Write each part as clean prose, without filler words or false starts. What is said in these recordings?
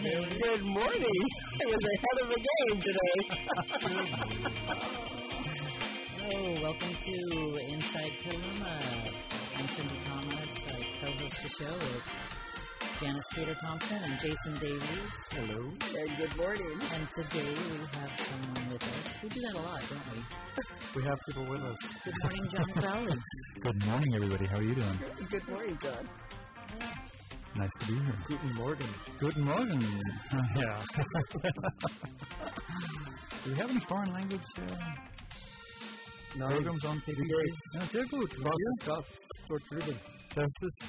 morning. Good morning. I was ahead of the game today. Welcome to Inside Petaluma. I'm Cindy Thomas. I co-host the show with Janice Peter Thompson and Jason Davies. Hello. And good morning. And today we have someone with us. We do that a lot, don't we? We have people with us. Good morning, John Crowley. Good morning, everybody. How are you doing? Good morning, John. Nice to be here. Guten Morgen. Guten Morgen. Yeah. Do we have any foreign language programs on TV? Ja, sehr gut. Was ist das dort drüben? Das ist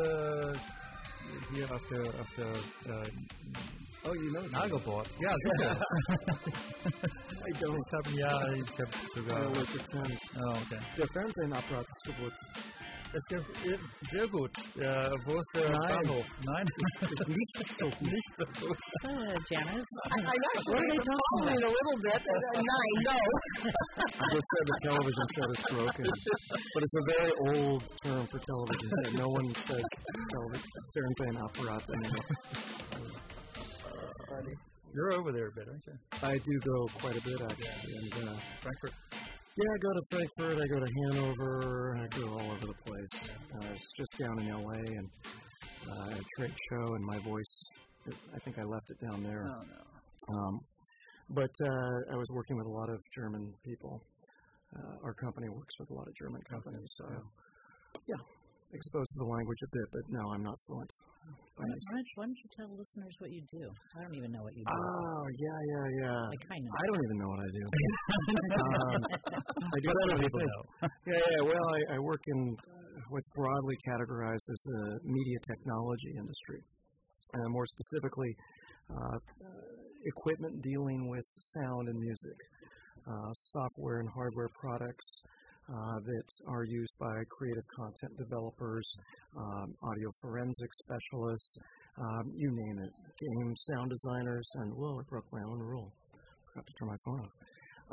hier auf der oh, you know Nagelboard. Ja, sicher. I don't. Ich habe sogar... Oh, okay. Der Fernsehapparat ist kaputt. Es geht sehr gut. Wo ist der Bahnhof? Nein, es ist nicht so gut. Nicht so gut. So, Janice, I'm not sure you're talking a little bit. I know. They said the television set is broken. But it's a very old term for television set. No one says Fernsehapparat anymore. That's funny. You're over there a bit, aren't you? I do go quite a bit, actually. And, Frankfurt? Yeah, I go to Frankfurt, I go to Hanover, I go all over the place. I was just down in L.A. and at a trade show, and my voice, I think I left it down there. Oh, no. But I was working with a lot of German people. Our company works with a lot of German companies, so yeah, exposed to the language a bit, but no, I'm not fluent. Why don't you tell listeners what you do? I don't even know what you do. Oh, yeah. I kind of. I don't even know what I do. I do other people know. Well, I work in what's broadly categorized as the media technology industry. More specifically, equipment dealing with sound and music, software and hardware products that are used by creative content developers, audio forensic specialists, you name it, game sound designers, and, whoa, I broke my own rule. Forgot to turn my phone off.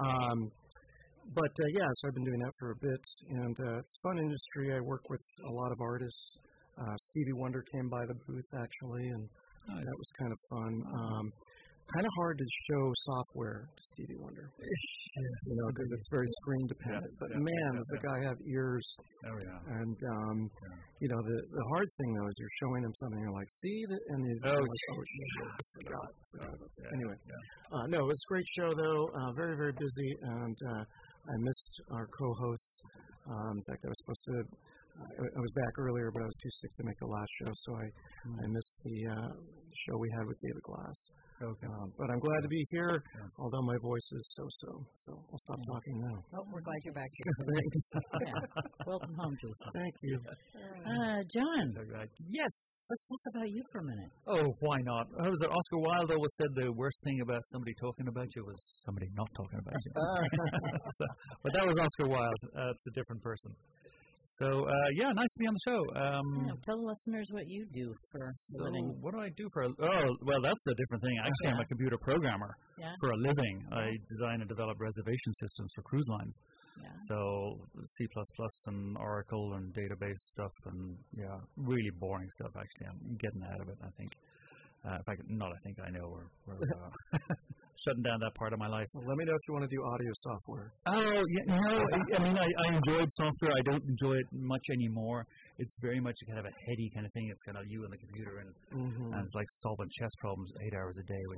So I've been doing that for a bit, and it's a fun industry. I work with a lot of artists. Stevie Wonder came by the booth, actually, and that was kind of fun. Kind of hard to show software to Stevie Wonder, because it's very screen dependent. But man, does the guy have ears? Oh yeah. And the hard thing though is you're showing them something, you're like, see that, and I forgot about that. Anyway, no, it was a great show though. Very very busy, and I missed our co-host. In fact, I was supposed to. I was back earlier, but I was too sick to make the last show, so I missed the show we had with David Glass. Okay. But I'm glad to be here, although my voice is so. So I'll stop talking now. Oh, we're glad you're back here. Thanks. Welcome home, Jason. Thank you. John. Yes. Let's talk about you for a minute. Oh, why not? How was it? Oscar Wilde always said the worst thing about somebody talking about you was somebody not talking about you. But that was Oscar Wilde. It's a different person. So, nice to be on the show. Tell the listeners what you do for a living. What do I do for that's a different thing. Actually, I'm a computer programmer for a living. I design and develop reservation systems for cruise lines. Yeah. So, C++ and Oracle and database stuff and, really boring stuff, actually. I'm getting out of it, I think. I know we're shutting down that part of my life. Well, let me know if you want to do audio software. Oh, I enjoyed software. I don't enjoy it much anymore. It's very much kind of a heady kind of thing. It's kind of you and the computer, and it's like solving chess problems 8 hours a day.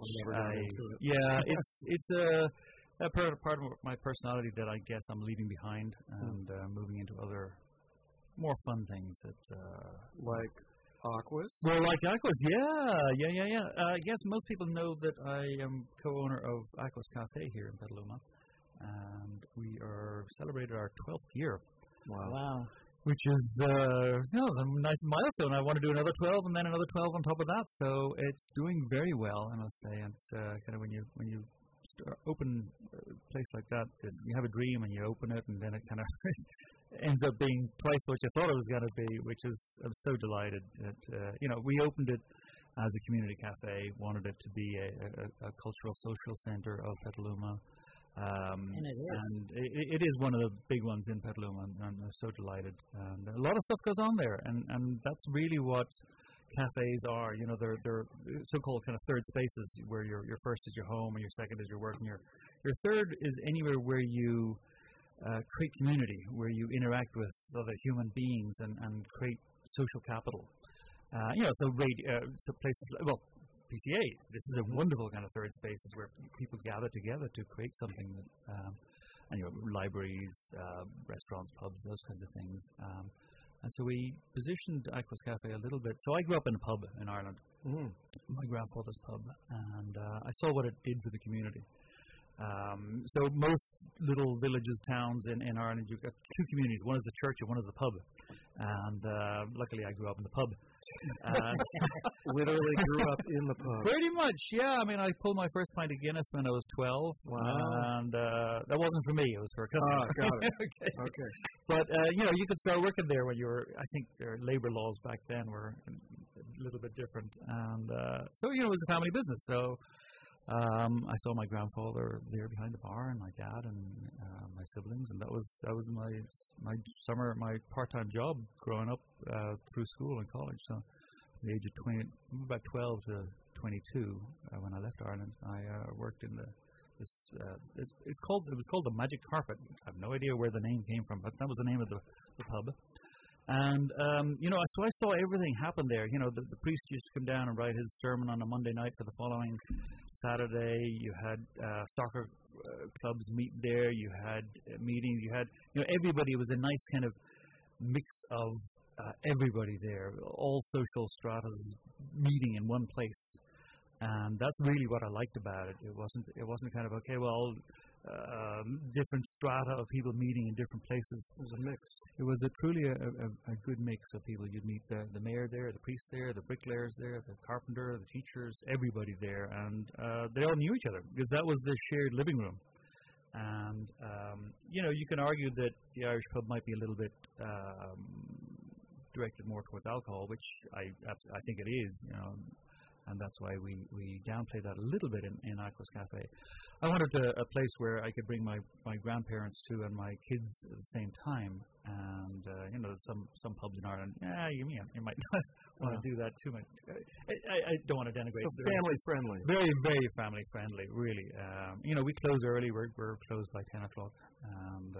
It's a part of my personality that I guess I'm leaving behind and moving into other more fun things that like Aquas? Well, like Aquas, yeah. Yes, most people know that I am co-owner of Aquas Cafe here in Petaluma, and we are celebrated our 12th year. Wow. Which is a nice milestone. I want to do another 12 and then another 12 on top of that. So it's doing very well, I must say. It's kind of when you open a place like that, you have a dream and you open it, and then it kind of ends up being twice what you thought it was going to be, which is, I'm so delighted that, we opened it as a community cafe, wanted it to be a cultural social center of Petaluma. And it is. And it is one of the big ones in Petaluma, and I'm so delighted. And a lot of stuff goes on there, and that's really what cafes are. They're so-called kind of third spaces where your first is your home and your second is your work, and your third is anywhere where you create community, where you interact with other human beings and create social capital. So places like, PCA. This is a wonderful kind of third spaces where people gather together to create something that. And libraries, restaurants, pubs, those kinds of things. And so we positioned Aquas Cafe a little bit. So I grew up in a pub in Ireland, my grandfather's pub, and I saw what it did for the community. So most little villages, towns in Ireland, you've got two communities. One is the church and one is the pub. And luckily I grew up in the pub. Literally grew up in the pub. Pretty much, yeah. I mean, I pulled my first pint of Guinness when I was 12. Wow. And that wasn't for me. It was for a customer. Got it. Okay. But, you could start working there when you were, I think their labor laws back then were a little bit different. And so, it was a family business. So I saw my grandfather there behind the bar, and my dad, and my siblings, and that was my summer, my part-time job growing up through school and college. So, at the age of about 12 to 22, when I left Ireland, I worked in it was called the Magic Carpet. I have no idea where the name came from, but that was the name of the pub. And, so I saw everything happen there. The priest used to come down and write his sermon on a Monday night for the following Saturday. You had soccer clubs meet there. You had meetings. You had, everybody. It was a nice kind of mix of everybody there, all social stratas meeting in one place. And that's really what I liked about it. It wasn't kind of, okay, well, different strata of people meeting in different places. It was a mix. It was truly a good mix of people. You'd meet the mayor there, the priest there, the bricklayers there, the carpenter, the teachers, everybody there. And they all knew each other because that was the shared living room. And, you can argue that the Irish pub might be a little bit directed more towards alcohol, which I think it is, and that's why we downplay that a little bit in Aquas Cafe. I wanted a place where I could bring my grandparents to and my kids at the same time. And some pubs in Ireland, you might not want to do that too much. I don't want to denigrate. So family friendly. Very, very family friendly, really. We close early. We're closed by 10 o'clock, and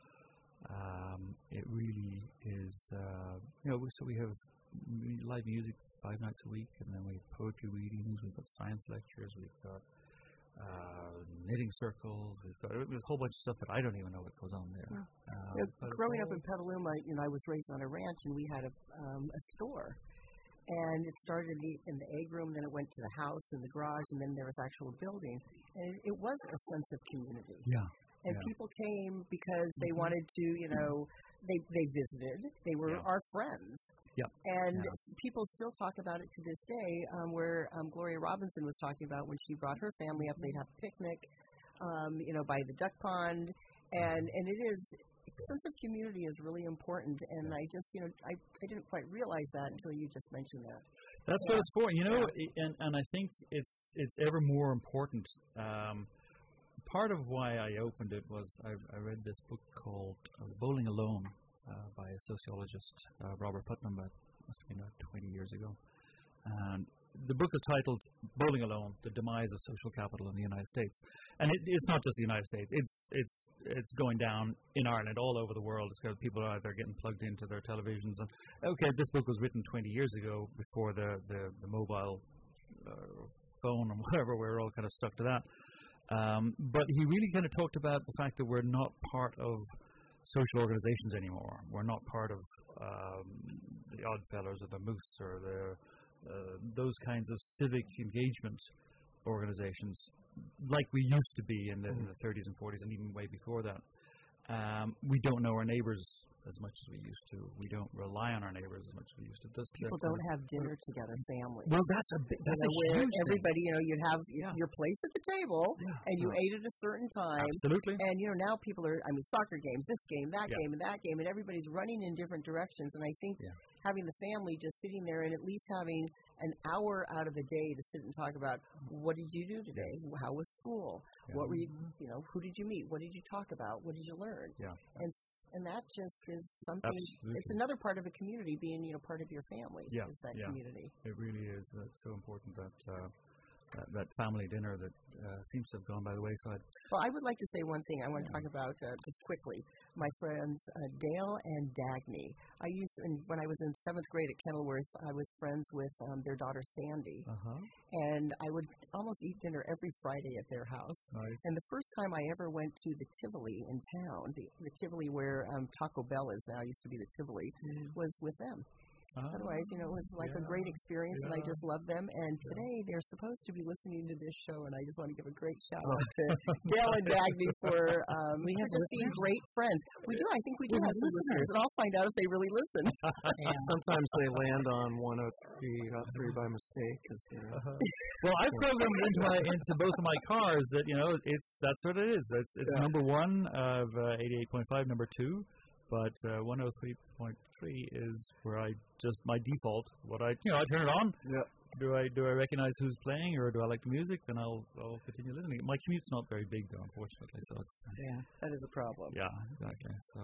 it really is. So we have live music 5 nights a week, and then we have poetry readings. We've got science lectures. We've got knitting circles. We've got a whole bunch of stuff that I don't even know what goes on there. Growing up in Petaluma, I was raised on a ranch, and we had a store. And it started in the egg room, then it went to the house and the garage, and then there was actual building. And it was a sense of community. Yeah. And people came because they wanted to, they visited. They were our friends. Yeah. And people still talk about it to this day, where Gloria Robinson was talking about when she brought her family up, they'd have a picnic, by the duck pond. And it is, a sense of community is really important. And I just, I didn't quite realize that until you just mentioned that. That's what it's for, and I think it's ever more important. Part of why I opened it was I read this book called Bowling Alone by a sociologist, Robert Putnam, that must have been 20 years ago. And the book is titled Bowling Alone, The Demise of Social Capital in the United States. And it's not just the United States. It's going down in Ireland, all over the world. It's got people out there getting plugged into their televisions. And this book was written 20 years ago before the mobile phone and whatever. We're all kind of stuck to that. But he really kind of talked about the fact that we're not part of social organizations anymore. We're not part of the Oddfellows or the Moose or those kinds of civic engagement organizations like we used to be in the 30s and 40s and even way before that. We don't know our neighbors as much as we used to. We don't rely on our neighbors as much as we used to. People don't have dinner together, families. Well, that's a where huge everybody, you'd have your place at the table, and you ate at a certain time. Absolutely. And, now people are, soccer games, this game, that game, and that game, and everybody's running in different directions. And I think having the family just sitting there and at least having an hour out of the day to sit and talk about, what did you do today? How was school? What were you, who did you meet? What did you talk about? What did you learn? Yeah. And that just is is something. Absolutely. It's another part of a community, being part of your family. Yeah, is that yeah. community. It really is. It's so important that family dinner that seems to have gone by the wayside. Well, I would like to say one thing. I want to talk about just quickly. My friends Dale and Dagny. When I was in 7th grade at Kenilworth, I was friends with their daughter Sandy, and I would almost eat dinner every Friday at their house. Nice. And the first time I ever went to the Tivoli in town, the Tivoli where Taco Bell is now, used to be the Tivoli, was with them. Otherwise, it was like a great experience, and I just love them. And today they're supposed to be listening to this show, and I just want to give a great shout out to Dale and Dagny for just being great friends. We do. I think we do have some listeners, and I'll find out if they really listen. Sometimes they land on 103.3 by mistake. Well, I've programmed into both of my cars that that's what it is. It's number 1 of 88.5, number 2. But 103.3 is where my default. I turn it on. Yeah. Do I recognize who's playing, or do I like the music? Then I'll continue listening. My commute's not very big though, unfortunately. So it's that is a problem. Yeah, exactly. So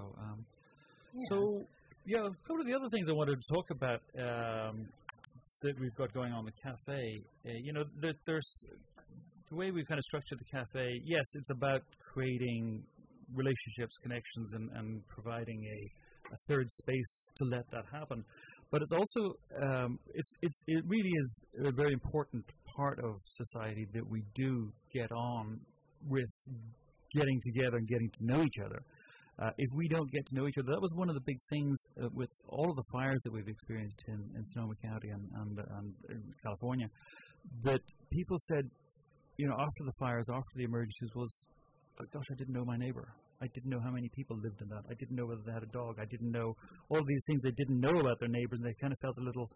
a couple of the other things I wanted to talk about that we've got going on in the cafe. There's the way we've kind of structured the cafe. Yes, it's about creating relationships, connections, and providing a third space to let that happen. But it's also it really is a very important part of society that we do get on with getting together and getting to know each other. If we don't get to know each other, that was one of the big things with all of the fires that we've experienced in Sonoma County and California, that people said, after the fires, after the emergencies, was, oh, gosh, I didn't know my neighbor. I didn't know how many people lived in that. I didn't know whether they had a dog. I didn't know all of these things they didn't know about their neighbors, and they kind of felt a little,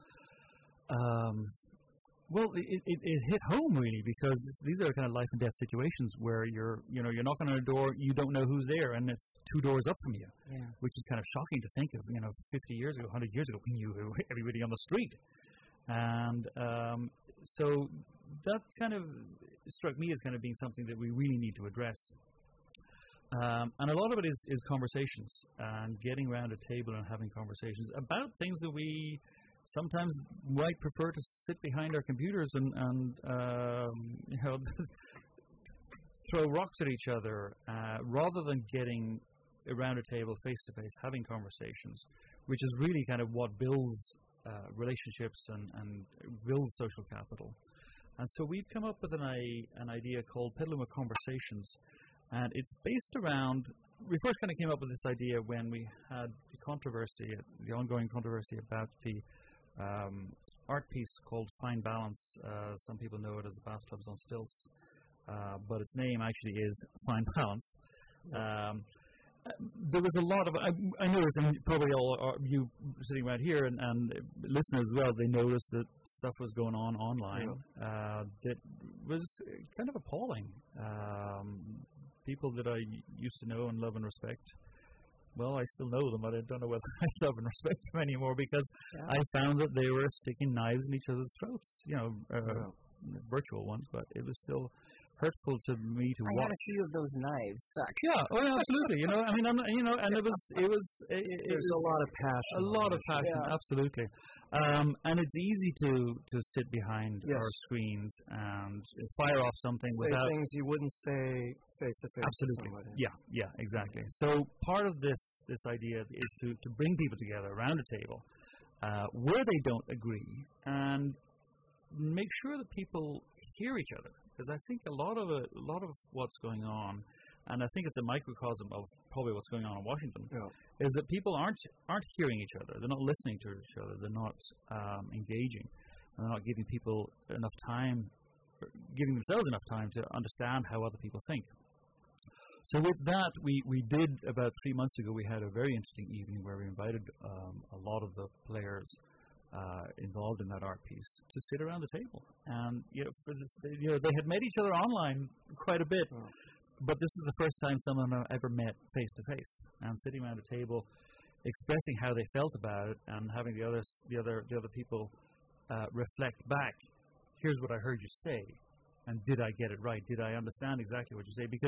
it hit home really, because these are kind of life and death situations where you're knocking on a door, you don't know who's there, and it's 2 doors up from you, which is kind of shocking to think of. 50 years ago, 100 years ago, we knew everybody on the street, and so that kind of struck me as kind of being something that we really need to address. And a lot of it is conversations and getting around a table and having conversations about things that we sometimes might prefer to sit behind our computers and throw rocks at each other rather than getting around a table face to face, having conversations, which is really kind of what builds relationships and builds social capital. And so we've come up with an idea called Petaluma Conversations. And it's based around, we first kind of came up with this idea when we had the ongoing controversy about the art piece called Fine Balance. Some people know it as Bathtubs on Stilts, but its name actually is Fine Balance. There was a lot of, I noticed, and probably all you sitting right here and listeners as well, they noticed that stuff was going on online that was kind of appalling. People that I used to know and love and respect, well, I still know them, but I don't know whether I love and respect them anymore, because I found that they were sticking knives in each other's throats, virtual ones, but it was still hurtful to me to watch. I had a few of those knives stuck. Yeah, absolutely. And it was there's a lot of passion. A lot of passion, absolutely. And it's easy to sit behind our screens and fire off something without things you wouldn't say face to face. Absolutely. Yeah, exactly. So part of this idea is to bring people together around a table where they don't agree and make sure that people hear each other. Because I think a lot of what's going on, and I think it's a microcosm of probably what's going on in Washington, is that people aren't hearing each other. They're not listening to each other. They're not engaging. And they're not giving people enough time, giving themselves enough time to understand how other people think. So with that, we did, about 3 months ago, we had a very interesting evening where we invited a lot of the players involved in that art piece to sit around the table, and they had met each other online quite a bit, but this is the first time someone ever met face to face and sitting around a table, expressing how they felt about it, and having the other people reflect back. Here's what I heard you say, and did I get it right? Did I understand exactly what you say? Because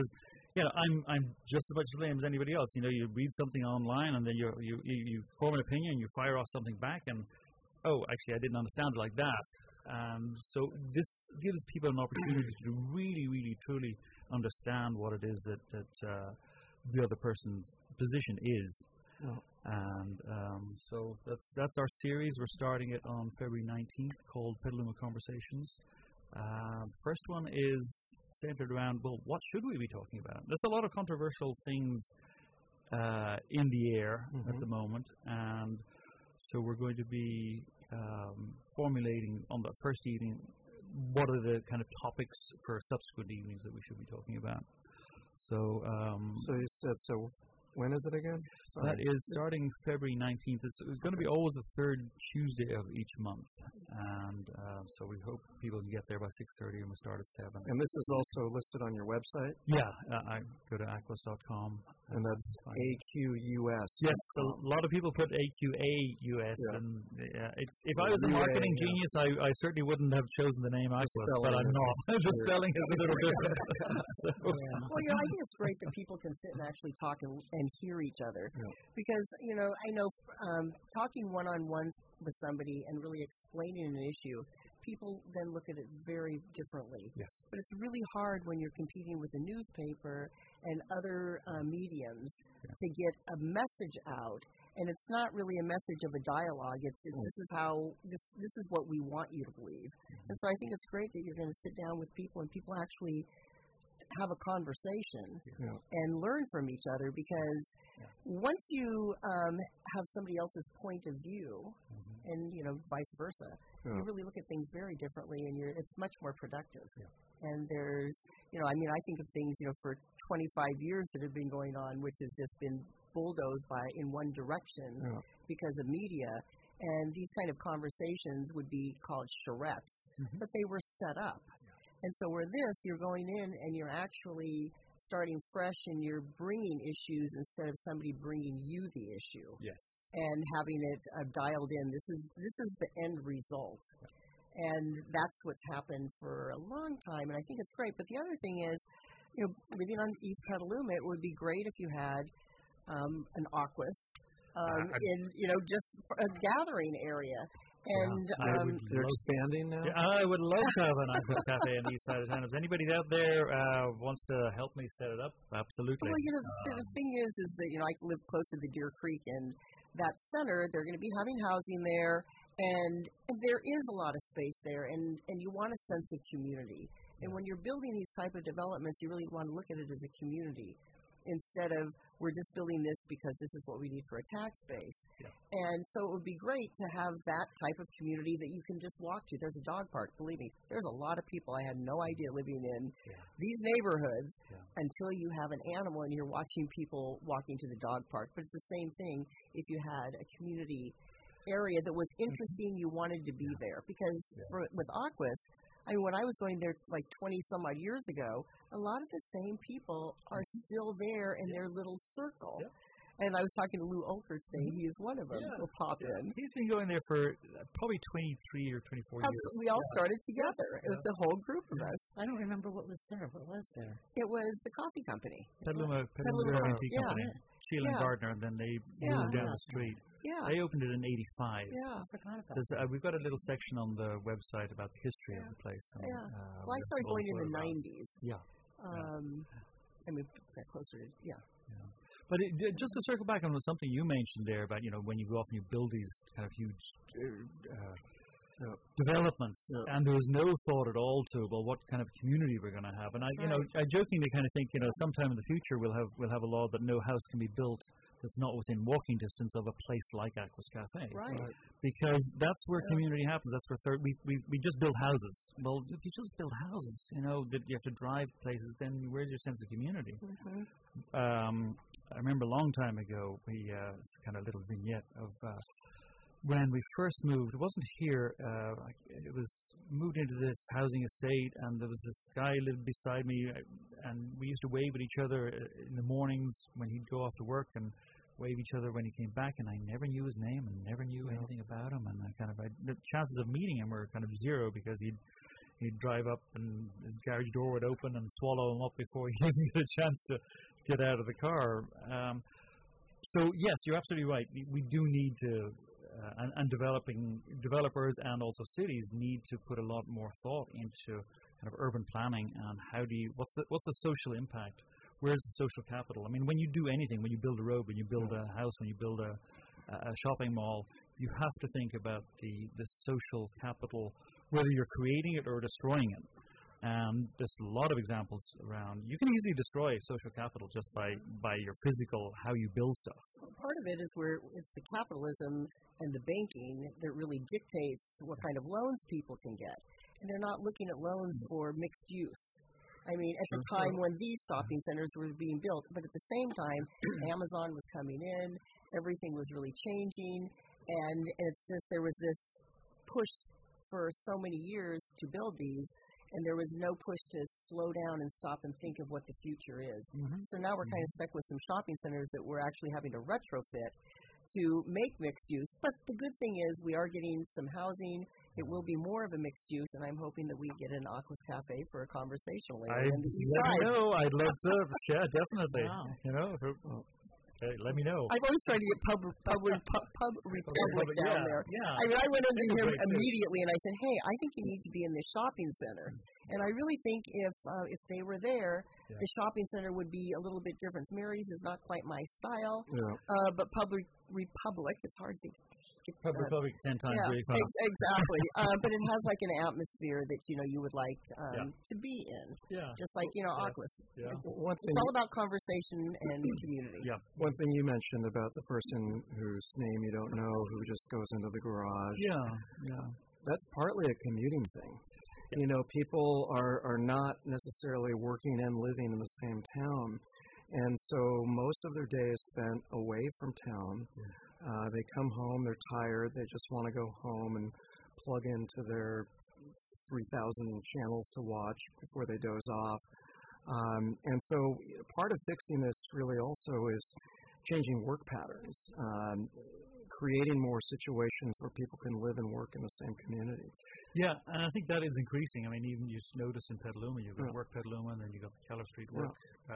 I'm just as much to blame as anybody else. You read something online and then you form an opinion, you fire off something back, and actually I didn't understand it like that. So this gives people an opportunity to really, really, truly understand what it is that the other person's position is. Oh. And so that's our series. We're starting it on February 19th, called Petaluma Conversations. First one is centered around, what should we be talking about? There's a lot of controversial things in the air at the moment, and so we're going to be formulating on the first evening what are the kind of topics for subsequent evenings that we should be talking about. So you said, when is it again? Sorry. That is starting February 19th. It's going to be always the third Tuesday of each month. And so we hope people can get there by 6:30 and we'll start at 7. And this is also listed on your website? Yeah. I go to aquas.com. And that's AQUS. Yes, a lot of people put AQAUS. Yeah. And if I was a marketing genius, I certainly wouldn't have chosen the name Aquas, but I'm not. The spelling is a little different. Well, I think it's great that people can sit and actually talk and hear each other. Yeah. Because, I know talking one-on-one with somebody and really explaining an issue, people then look at it very differently. Yes. But it's really hard when you're competing with a newspaper and other mediums to get a message out. And it's not really a message of a dialogue. This is what we want you to believe. And so I think it's great that you're going to sit down with people and people actually have a conversation and learn from each other, because once you have somebody else's point of view and vice versa, you really look at things very differently, and it's much more productive. And there's I think of things for 25 years that have been going on, which has just been bulldozed in one direction because of media, and these kind of conversations would be called charrettes, but they were set up. And so where you're going in and you're actually starting fresh and you're bringing issues instead of somebody bringing you the issue. Yes. And having it dialed in. This is the end result. And that's what's happened for a long time, and I think it's great. But the other thing is, living on East Petaluma, it would be great if you had an Aquas in just a gathering area. And they're expanding now? Yeah, I would love to have an Aquas Cafe on the east side of town. If anybody out there wants to help me set it up, absolutely. Well, the thing is that, I live close to the Deer Creek, and that center, they're going to be having housing there, and there is a lot of space there, and you want a sense of community. And when you're building these type of developments, you really want to look at it as a community, instead of we're just building this because this is what we need for a tax base. Yeah. And so it would be great to have that type of community that you can just walk to. There's a dog park. Believe me, there's a lot of people I had no idea living in these neighborhoods until you have an animal and you're watching people walking to the dog park. But it's the same thing if you had a community area that was interesting, you wanted to be there. Because with Aquas, when I was going there like 20-some-odd years ago, a lot of the same people are still there in their little circle. Yeah. And I was talking to Lou Olker today. He is one of them. He'll pop in. He's been going there for probably 23 or 24 years. We all started together. It was the whole group of us. I don't remember what was there. What was there? It was the coffee company. Petaluma Tea Company. Sheila and Gardner, and then they moved down the street. Yeah. They opened it in 85. Yeah. We've got a little section on the website about the history of the place. And, well, I started going in the 90s. Yeah. Got closer to, But just to circle back on something you mentioned there about, when you go off and you build these kind of huge developments, and there was no thought at all to, what kind of community we're going to have. And I jokingly kind of think, sometime in the future we'll have a law that no house can be built that's not within walking distance of a place like Aquas Cafe. Right. Because that's where community happens. That's where we just build houses. Well, if you just build houses, that you have to drive places, then where's your sense of community? Mm-hmm. I remember a long time ago, it's kind of a little vignette of when we first moved. It wasn't here. It was moved into this housing estate, and there was this guy lived beside me, and we used to wave at each other in the mornings when he'd go off to work, and wave each other when he came back, and I never knew his name and never knew anything about him, and the chances of meeting him were kind of zero, because he'd he'd drive up and his garage door would open and swallow him up before he even get a chance to get out of the car. So yes, you're absolutely right. We do need to, and developers and also cities need to put a lot more thought into kind of urban planning and what's the social impact? Where's the social capital? I mean, when you do anything, when you build a road, when you build a house, when you build a shopping mall, you have to think about the social capital, whether you're creating it or destroying it. And there's a lot of examples around. You can easily destroy social capital just by your physical, how you build stuff. Part of it is where it's the capitalism and the banking that really dictates what kind of loans people can get. And they're not looking at loans for mixed use. I mean, at the time when these shopping centers were being built, but at the same time, Amazon was coming in, everything was really changing, and it's just there was this push for so many years to build these, and there was no push to slow down and stop and think of what the future is. Mm-hmm. So now we're kind of stuck with some shopping centers that we're actually having to retrofit to make mixed use. But the good thing is we are getting some housing. It will be more of a mixed use, and I'm hoping that we get an Aquas Cafe for a conversation later in the east side. I'd love to. Yeah, definitely. Wow. You know, hey, let me know. I've always tried to get Pub Republic down there. Yeah. I mean, I went into him immediately, and I said, hey, I think you need to be in this shopping center. And I really think if they were there, the shopping center would be a little bit different. Mary's is not quite my style, but Pub Republic, it's hard to Pub Republic 10 times very fast. Exactly. But it has like an atmosphere that, you would like to be in. Yeah. Just like, Aquas. Yeah. It's all about conversation and community. Yeah. One thing you mentioned about the person whose name you don't know who just goes into the garage. Yeah. That's partly a commuting thing. People are not necessarily working and living in the same town. And so most of their day is spent away from town. They come home, they're tired, they just want to go home and plug into their 3,000 channels to watch before they doze off. And so part of fixing this really also is changing work patterns, creating more situations where people can live and work in the same community. Yeah, and I think that is increasing. I mean, even you notice in Petaluma, you've got Work Petaluma, and then you've got the Keller Street Work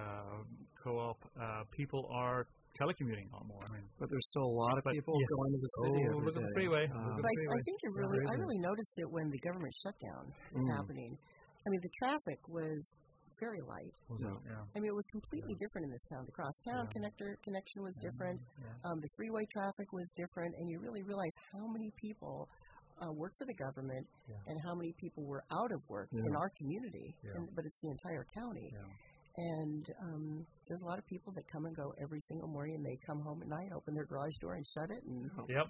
Co-op. People are telecommuting a lot more. But there's still a lot of people going to the city every look day. at the freeway. But I think I really noticed it when the government shutdown was happening. I mean, the traffic was very light. I mean, it was completely different in this town. The crosstown connection was different. The freeway traffic was different, and you really realize how many people work for the government and how many people were out of work in our community. But it's the entire county. And there's a lot of people that come and go every single morning, and they come home at night, open their garage door, and shut it. And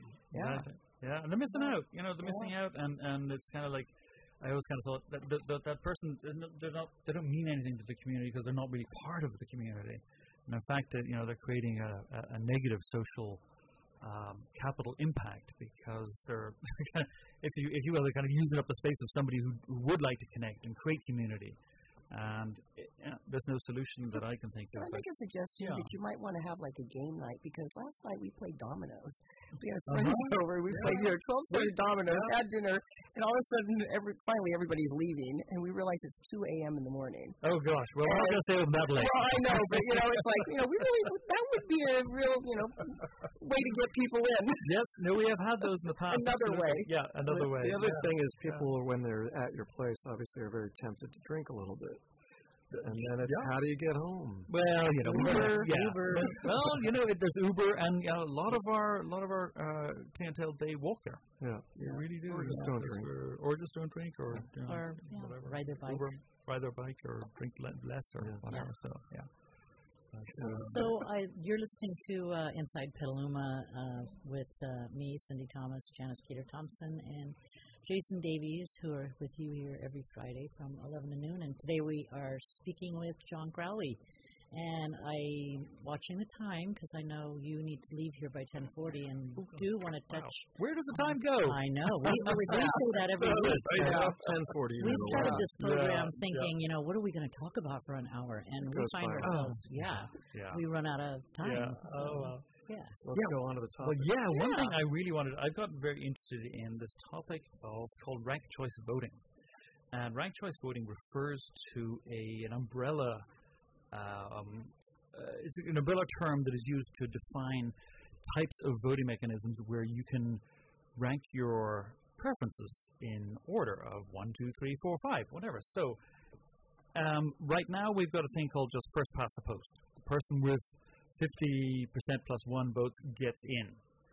and they're missing out. They're missing out, and it's kind of like I always kind of thought that person they don't mean anything to the community because they're not really part of the community. And in fact, they're creating a negative social capital impact because they're if you will, they're kind of using up the space of somebody who would like to connect and create community. And there's no solution that I can think of. Can I make a suggestion that you might want to have like a game night? Because last night we played dominoes. We had friends over. We played 12-sided dominoes, had dinner, and all of a sudden, finally everybody's leaving, and we realize it's 2 a.m. in the morning. Oh gosh! Well, I'm not going to say it that late. Well, I know, but it's like we really that would be a real way to get people in. Yes, no, we have had those in the past. Another way. Yeah, another way. The other thing is people, when they're at your place, obviously are very tempted to drink a little bit. And then it's how do you get home? Well, Uber. Well, there's Uber, and a lot of our clientele they walk there. Yeah, they really do. Or just don't drink, or just don't drink, or whatever. Ride their bike. Uber, ride their bike, or drink less, or whatever. So So you're listening to Inside Petaluma with me, Cindy Thomas, Janice Peter Thompson, and Jason Davies, who are with you here every Friday from 11 to noon. And today we are speaking with John Crowley. And I'm watching the time because I know you need to leave here by 10:40 and do want to touch. Wow. Where does the time go? I know. We say that every week. 10:40. We started this program thinking, what are we going to talk about for an hour? And we find ourselves, we run out of time. Yeah. So, So let's go on to the topic. Well, one thing I really wanted, I've gotten very interested in this topic called ranked choice voting. And ranked choice voting refers to an umbrella. It's an umbrella term that is used to define types of voting mechanisms where you can rank your preferences in order of 1, 2, 3, 4, 5, whatever. So right now we've got a thing called just first past the post. The person with 50% plus 1 votes gets in.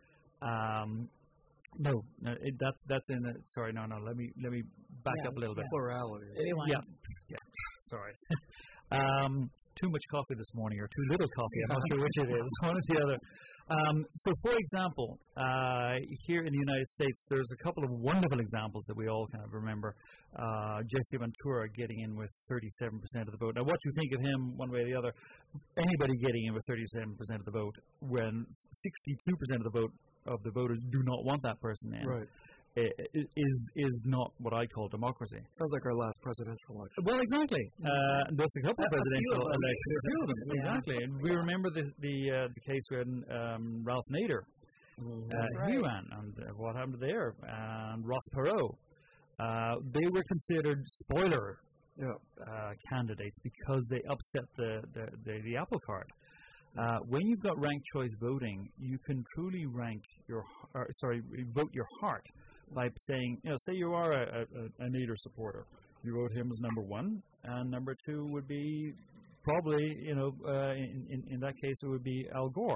That's in a, sorry, no, let me back up a little bit. Plurality. Yeah, sorry. Too much coffee this morning, or too little coffee. I'm not sure which it is. One or the other. So, for example, here in the United States, there's a couple of wonderful examples that we all kind of remember. Jesse Ventura getting in with 37% of the vote. Now, what you think of him, one way or the other, anybody getting in with 37% of the vote when 62% of the vote of the voters do not want that person in. Right. Is not what I call democracy. Sounds like our last presidential election. Well, exactly. There's a couple of presidential elections. Exactly. And we remember the case when Ralph Nader he ran, and what happened there, and Ross Perot. They were considered spoiler candidates because they upset the apple cart. When you've got ranked choice voting, you can truly vote your heart. By saying, say you are a Nader supporter, you vote him as number 1, and number 2 would be probably, in that case, it would be Al Gore.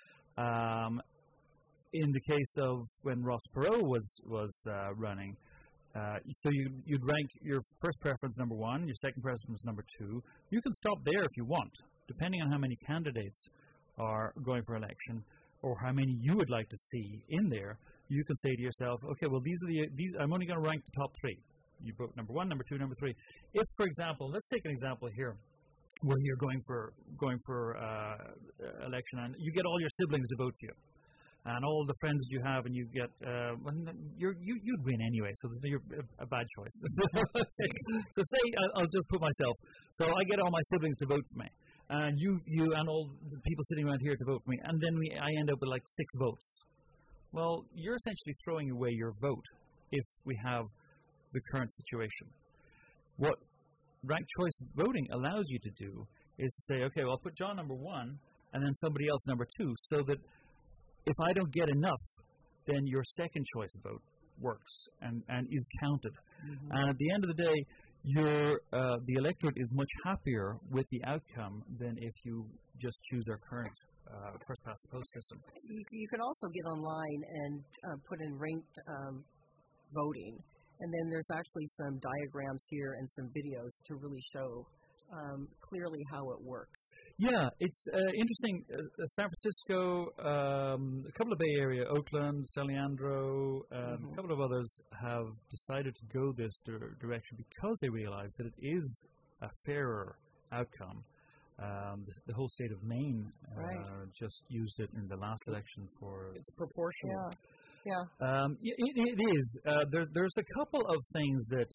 In the case of when Ross Perot was running, so you'd rank your first preference number 1, your second preference number 2. You can stop there if you want, depending on how many candidates are going for election or how many you would like to see in there. You can say to yourself, okay, well, these I'm only going to rank the top 3. You vote number 1, number 2, number 3. If, for example, let's take an example here, where you're going for election, and you get all your siblings to vote for you, and all the friends you have, and you get, you'd win anyway, so you're a bad choice. So say I'll just put myself. So I get all my siblings to vote for me, and you and all the people sitting around here to vote for me, and then I end up with like 6 votes. Well, you're essentially throwing away your vote if we have the current situation. What ranked choice voting allows you to do is to say, okay, well, I'll put John number 1 and then somebody else number 2, so that if I don't get enough, then your second choice vote works and is counted. Mm-hmm. And at the end of the day, the electorate is much happier with the outcome than if you just choose our current first past the post system. You can also get online and put in ranked voting, and then there's actually some diagrams here and some videos to really show clearly how it works. Yeah, it's interesting. San Francisco, a couple of Bay Area, Oakland, San Leandro, a couple of others have decided to go this direction because they realize that it is a fairer outcome. The whole state of Maine just used it in the last election for... It's proportional. Yeah. It is. There's a couple of things that...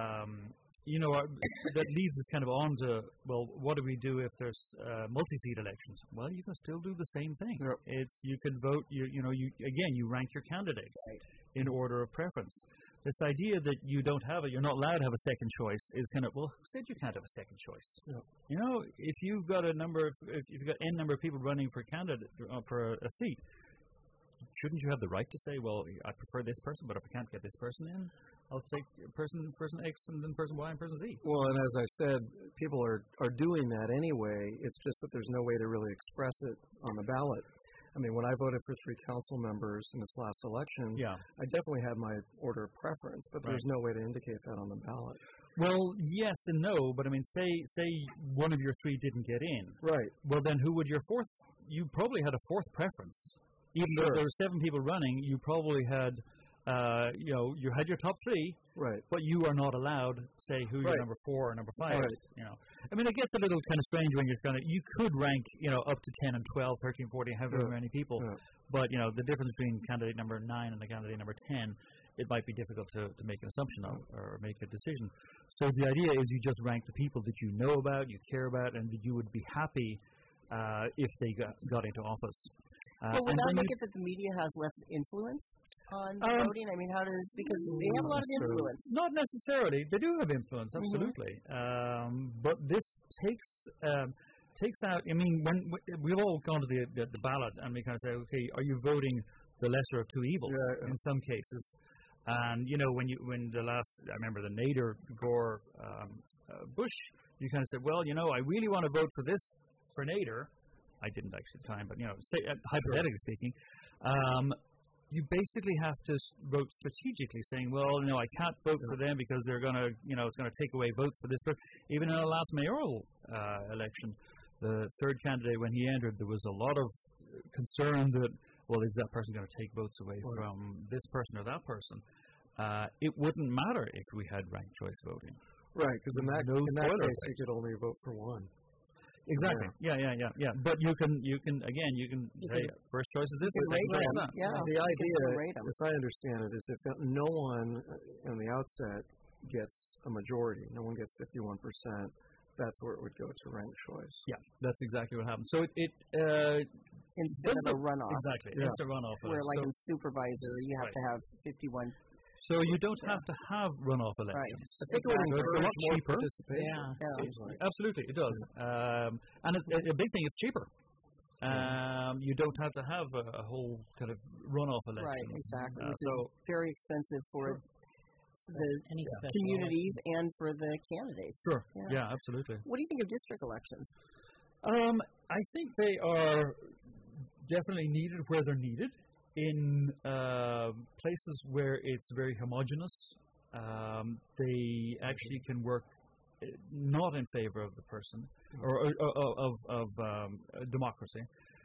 that leads us kind of on to, well, what do we do if there's multi-seat elections? Well, you can still do the same thing. Yep. You can vote, you rank your candidates in order of preference. This idea that you're not allowed to have a second choice is kind of, well, who said you can't have a second choice? Yep. If you've got if you've got N number of people running for for a seat, shouldn't you have the right to say, well, I prefer this person, but if I can't get this person in, I'll take person X and then person Y and person Z? Well, and as I said, people are doing that anyway. It's just that there's no way to really express it on the ballot. I mean, when I voted for 3 council members in this last election, I definitely had my order of preference, but there's no way to indicate that on the ballot. Well, yes and no, but I mean, say one of your 3 didn't get in. Right. Well, then who would your fourth? You probably had a fourth preference. Even though there were 7 people running, you probably had, you had your top 3, right? But you are not allowed to say who your number 4 or number 5 is. I mean, it gets a little kind of strange when you're you could rank, up to 10 and 12, 13, 14, however many people. Yeah. But the difference between candidate number 9 and the candidate number 10, it might be difficult to make an assumption of or make a decision. So the idea is you just rank the people that you know about, you care about, and that you would be happy if they got into office. But would that make it that the media has less influence? on voting? I mean, because they have a lot of influence. Not necessarily. They do have influence, absolutely. But this takes out. I mean, when we've all gone to the ballot, and we kind of say, okay, are you voting the lesser of two evils? In some cases. And when the last, I remember the Nader Gore Bush, you kind of said, well, I really want to vote for this for Nader. I didn't actually at the time, but hypothetically speaking, you basically have to vote strategically, saying, well, I can't vote for them because they're going to, it's going to take away votes for this. But even in the last mayoral election, the third candidate, when he entered, there was a lot of concern that, well, is that person going to take votes away from this person or that person? It wouldn't matter if we had ranked choice voting. Right, because in that case, you could only vote for one. Exactly. Yeah. But you can say first choice is this. The idea, as I understand it, is if no one on the outset gets a majority, no one gets 51%, that's where it would go to ranked choice. Yeah, that's exactly what happens. So it instead of a runoff. Exactly, it's a runoff. Where like in supervisor, you have to have 51. So you don't have to have runoff elections. I think it would encourage more cheaper. participation. Absolutely, it does. And a big thing, it's cheaper. You don't have to have a whole kind of runoff election. Right, exactly. Which is very expensive for the communities and for the candidates. Sure. Yeah, absolutely. What do you think of district elections? I think they are definitely needed where they're needed. In places where it's very homogenous, they actually can work not in favor of the person or of democracy.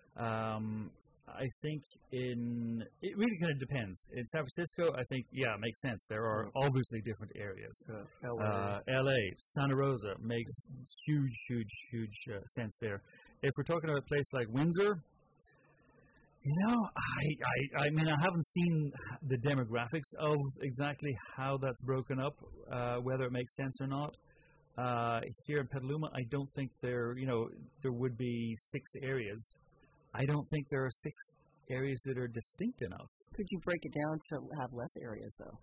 I think it really kind of depends. In San Francisco, I think, it makes sense. There are obviously different areas. LA, Santa Rosa makes huge sense there. If we're talking about a place like Windsor, I mean, I haven't seen the demographics of exactly how that's broken up, whether it makes sense or not. Here in Petaluma, I don't think there would be 6 areas. I don't think there are 6 areas that are distinct enough. Could you break it down to have less areas, though?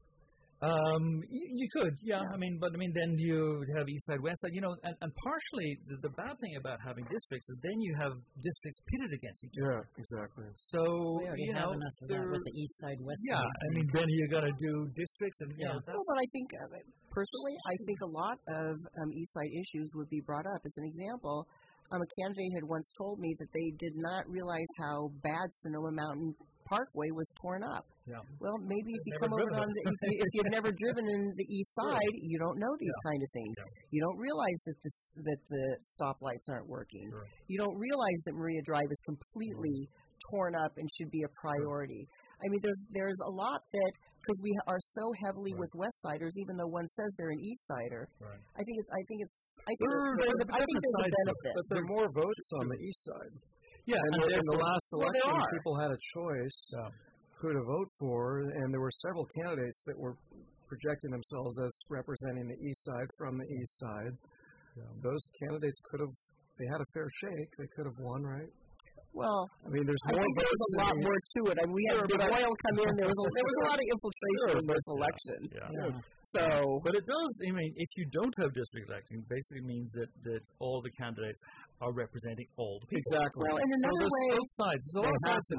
You could, yeah. I mean, then you have East Side, West Side, and partially the bad thing about having districts is then you have districts pitted against each other. Yeah, exactly. So, we already have enough of that with the East Side, West Side. Yeah, I mean, then you got to do districts, and Well, but I think personally, I think a lot of East Side issues would be brought up. As an example, a candidate had once told me that they did not realize how bad Sonoma Mountain Parkway was torn up. Yeah. Well, maybe if you come over if you've never driven in the East Side, you don't know these kind of things. Yeah. You don't realize that the stoplights aren't working. Sure. You don't realize that Maria Drive is completely torn up and should be a priority. I mean, there's a lot that, because we are so heavily with West Siders, even though one says they're an East Sider. Right. I think there's a benefit. But there are more votes on the East Side. Yeah, and in the last election, people had a choice who to vote for, and there were several candidates that were projecting themselves as representing the East Side from the East Side. Yeah. Those candidates they had a fair shake. They could have won, right? Well, I mean, there's a lot more to it. I mean, we had Big Oil come in. There was a lot of infiltration in this election. Yeah. So, but it does. I mean, if you don't have district electing, it basically means that all the candidates are representing all the people. Exactly. Well, in another way, both sides. There's all sides.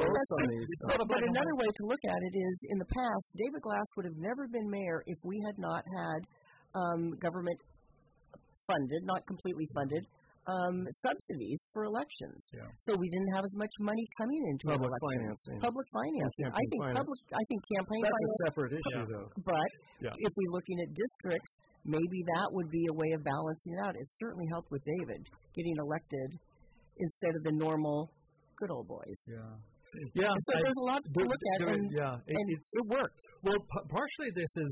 But another way to look at it is, in the past, David Glass would have never been mayor if we had not had government funded, not completely funded, subsidies for elections. Yeah. So we didn't have as much money coming into public financing. Public financing. I think campaign That's finance. A separate issue, though. But if we're looking at districts, maybe that would be a way of balancing it out. It certainly helped with David getting elected instead of the normal good old boys. Yeah. Yeah, and so there's a lot to look at, and it worked. Well, partially this is,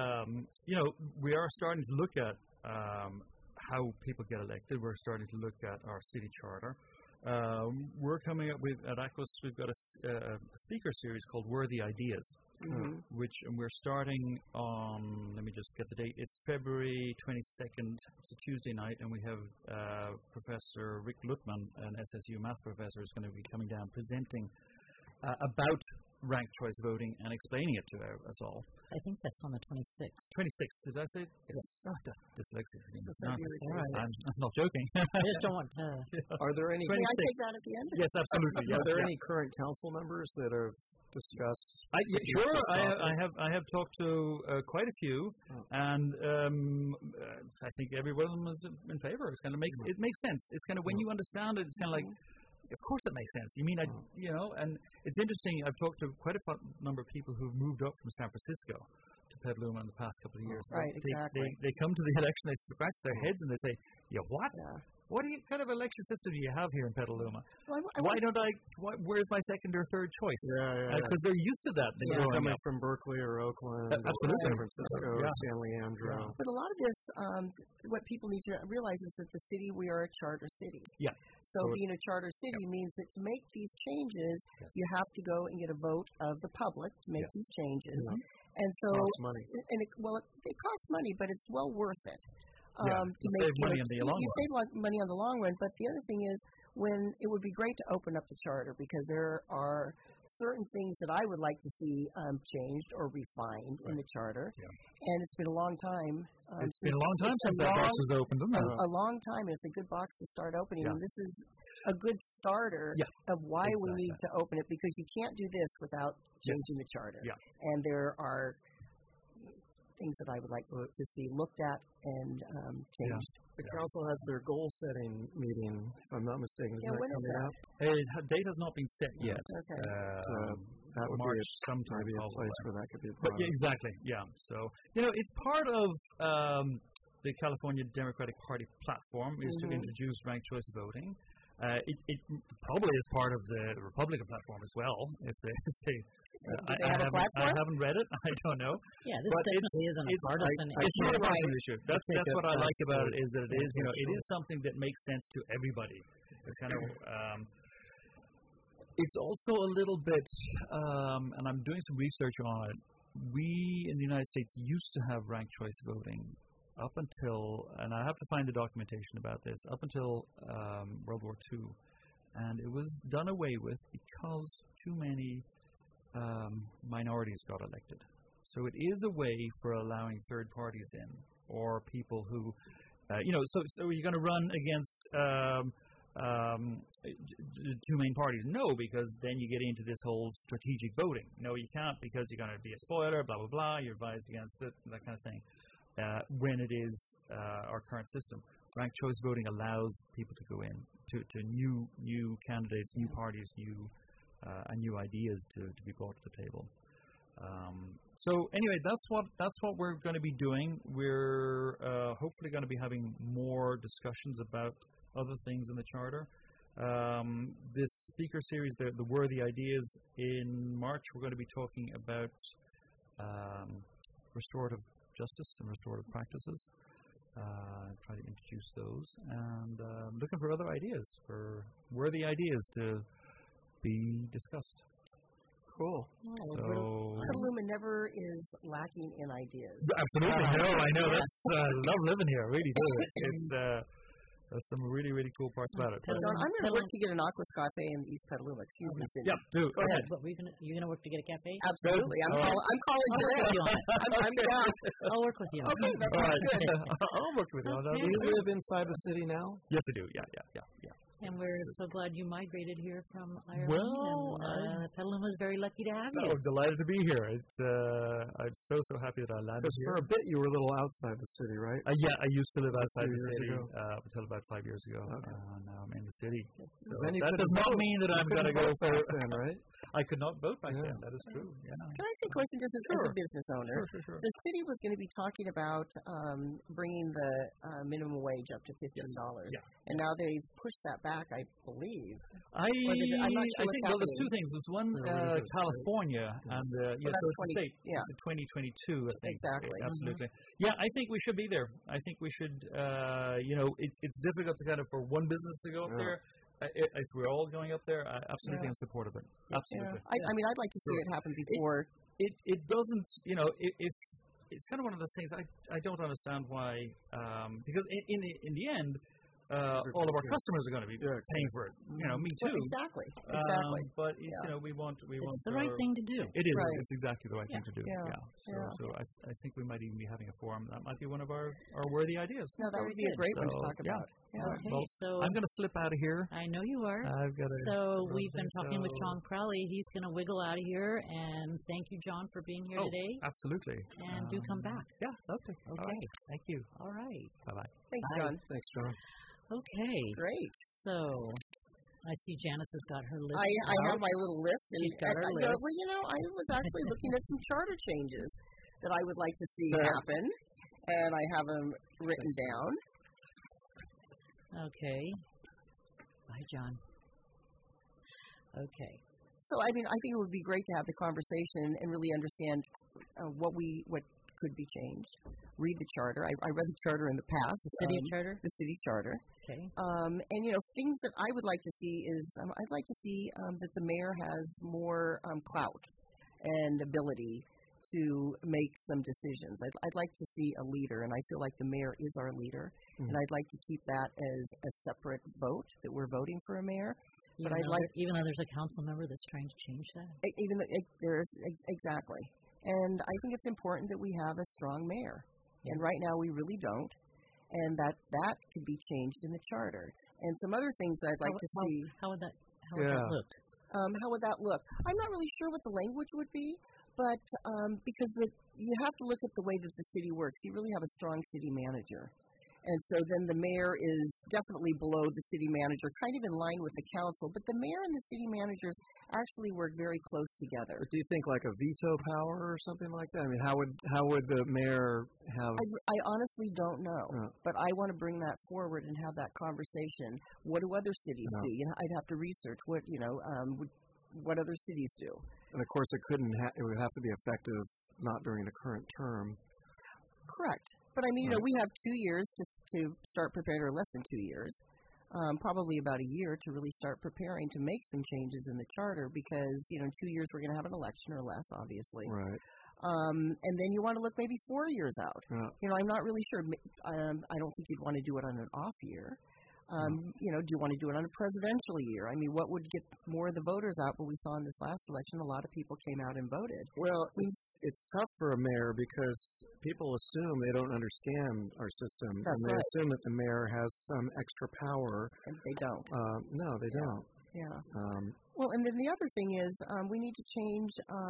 we are starting to look at how people get elected. We're starting to look at our city charter. We're coming up with, at ACOS, we've got a speaker series called Worthy Ideas, which we're starting on, let me just get the date, it's February 22nd, it's a Tuesday night, and we have Professor Rick Lutman, an SSU math professor, is going to be coming down presenting about ranked choice voting and explaining it to us all. I think that's on the 26th. 26th, did I say? Yes. Oh, dyslexia. So I'm not joking. I just don't want to. Are there any? May I take that at the end? Yes, absolutely. Are there any current council members that have discussed? Sure, I have talked to quite a few, and I think every one of them is in favor. It makes sense. It's kind of when you understand it, it's kind of like, of course it makes sense. You mean and it's interesting. I've talked to quite a number of people who've moved up from San Francisco to Petaluma in the past couple of years. Right, exactly. They come to the election, they scratch their heads, and they say, what? Yeah. What kind of election system do you have here in Petaluma? Where's my second or third choice? Because they're used to that. They're coming from Berkeley or Oakland or San Francisco or San Leandro. But a lot of this, what people need to realize is that the city, we are a charter city. Yeah. So being a charter city means that to make these changes, you have to go and get a vote of the public to make these changes. And so, it costs money. It costs money, but it's well worth it. To save money in the long run. You save money on the long run, but the other thing is it would be great to open up the charter because there are certain things that I would like to see changed or refined in the charter. Yeah. And it's been a long time. It's been a long time since that box was opened, isn't it? A long time, and it's a good box to start opening. Yeah. And this is a good starter of why we need to open it because you can't do this without changing the charter. Yeah. And there are things that I would like to see looked at and changed. The council has their goal-setting meeting, if I'm not mistaken. Isn't that coming up? A date has not been set yet. Okay. So that would March be sometime maybe a place where that could be brought up. Exactly, yeah. So, it's part of the California Democratic Party platform is to introduce ranked choice voting. It probably is part of the Republican platform as well. If they I haven't read it. I don't know. Yeah, this definitely isn't a partisan issue. It's not a partisan issue. That's what I like about it is that it is it is something that makes sense to everybody. It's kind of it's also a little bit, and I'm doing some research on it. We in the United States used to have ranked choice voting up until, and I have to find the documentation about this, up until World War II. And it was done away with because too many minorities got elected. So it is a way for allowing third parties in, or people who, so you're going to run against two main parties? No, because then you get into this whole strategic voting. No, you can't because you're going to be a spoiler, blah, blah, blah, you're advised against it, that kind of thing. When it is our current system. Ranked choice voting allows people to go in to new candidates, new parties, and new ideas to be brought to the table. So anyway, that's what we're going to be doing. We're hopefully going to be having more discussions about other things in the charter. This speaker series, the Worthy Ideas, in March we're going to be talking about restorative justice and restorative practices. Try to introduce those, and looking for other ideas, for worthy ideas to be discussed. Cool. So Petaluma never is lacking in ideas. Absolutely, I know. That's love living here. Really do. It's there's some really, really cool parts about it. I'm going to work to get an Aquas Cafe in East Petaluma. Excuse me, Cindy. Yeah, do. Go ahead. But you're going to work to get a cafe? Absolutely. I'm calling today. I'm down. I'll work with you. Okay, that's good. I'll work with you. Do you live inside the city now? Yes, I do. Yeah. And we're so glad you migrated here from Ireland. Well, Petaluma is very lucky to have you. I'm delighted to be here. I'm so happy that I landed here. For a bit, you were a little outside the city, right? Yeah, I used to live outside the city until about 5 years ago. Okay. Now I'm in the city. So that does not mean that I'm going to go for then, right? I could not vote back then. That is true. Yeah. Can I ask you a question, just as a business owner? Sure. The city was going to be talking about bringing the minimum wage up to $15. Yeah. And now they've pushed that back, I believe. I think there's two things. There's one, California, and so it's the state. Yeah. It's 2022, I think. Exactly. Absolutely. Mm-hmm. Yeah, I think we should be there. I think we should, it's difficult to kind of, for one business to go up there. If we're all going up there, I absolutely am supportive of it. Absolutely. I mean, I'd like to see it happen before. It doesn't, if it's kind of one of the things I don't understand why, because in the end, all of our customers are going to be paying for it. You know, me too. Well, exactly. But you know, we want. It's the right thing to do. It is. Right. It's exactly the right thing to do. So I think we might even be having a forum. That might be one of our worthy ideas. No, that would be a great one to talk about. Okay, well, so I'm going to slip out of here. I know you are. I've got so we've been talking with John Crowley. He's going to wiggle out of here. And thank you, John, for being here today. Absolutely. And do come back. Yeah, lovely. Okay. All right. Thank you. All right. Bye-bye. Thanks, Bye. John. Thanks, John. Okay. Great. So I see Janice has got her list. I have my little list. And She's got her list. Well, you know, I was actually looking at some charter changes that I would like to see happen, and I have them written down. Okay. Bye, John. Okay. So, I mean, I think it would be great to have the conversation and really understand what could be changed. Read the charter. I read the charter in the past. The city charter? The city charter. Okay. And, you know, things that I would like to see is I'd like to see that the mayor has more clout and ability to make some decisions. I'd like to see a leader, and I feel like the mayor is our leader, and I'd like to keep that as a separate vote, that we're voting for a mayor. Even though there's a council member that's trying to change that? Exactly. And I think it's important that we have a strong mayor. And right now we really don't. And that could be changed in the charter. And some other things that I'd like to see. How would that look? How would that look? I'm not really sure what the language would be, but because you have to look at the way that the city works. You really have a strong city manager. And so then the mayor is definitely below the city manager, kind of in line with the council. But the mayor and the city managers actually work very close together. But do you think like a veto power or something like that? I mean, how would the mayor have? I honestly don't know, but I want to bring that forward and have that conversation. What do other cities do? You know, I'd have to research what other cities do. And of course, it would have to be effective not during the current term. Correct. But I mean, you know, we have 2 years to start preparing, or less than 2 years, probably about a year to really start preparing to make some changes in the charter because, you know, in 2 years we're going to have an election or less, obviously. Right. And then you want to look maybe 4 years out. Yeah. You know, I'm not really sure. I don't think you'd want to do it on an off year. You know, do you want to do it on a presidential year? I mean, what would get more of the voters out? But we saw in this last election, a lot of people came out and voted. Well, it's tough for a mayor because people assume they don't understand our system, and they assume that the mayor has some extra power. And they don't. No, they don't. Yeah. Well, and then the other thing is we need to change.